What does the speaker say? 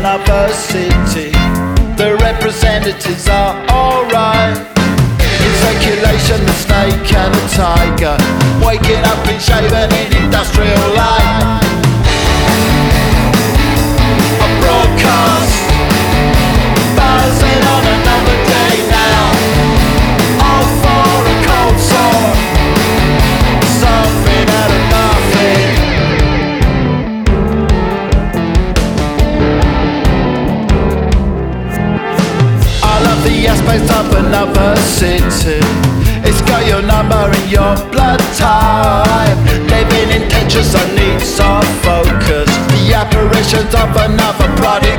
another city. The representatives are alright. In circulation, the snake and the tiger, waking up and shaven in industrial light. A broadcast, buzzing on another day now. All for a cold sore, something out of nothing. I love the aspects of another city. It's got your number in your blood type. Living in Tetris, I need soft focus. The apparitions of another product